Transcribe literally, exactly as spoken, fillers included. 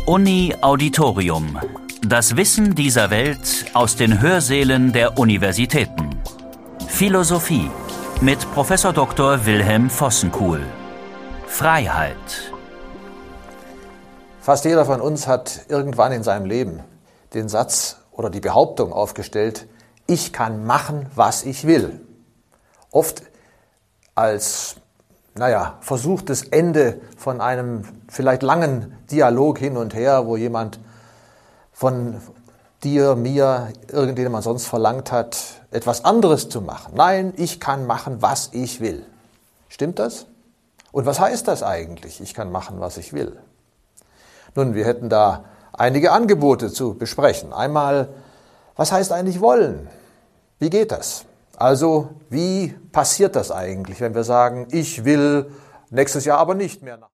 Uni Auditorium. Das Wissen dieser Welt aus den Hörsälen der Universitäten. Philosophie mit Professor Doktor Wilhelm Vossenkuhl. Freiheit. Fast jeder von uns hat irgendwann in seinem Leben den Satz oder die Behauptung aufgestellt: Ich kann machen, was ich will. Oft als, naja, versuchtes Ende von einem vielleicht langen Dialog hin und her, wo jemand von dir, mir, irgendjemand sonst verlangt hat, etwas anderes zu machen. Nein, ich kann machen, was ich will. Stimmt das? Und was heißt das eigentlich? Ich kann machen, was ich will. Nun, wir hätten da einige Angebote zu besprechen. Einmal, was heißt eigentlich wollen? Wie geht das? Also, wie passiert das eigentlich, wenn wir sagen, ich will nächstes Jahr aber nicht mehr nach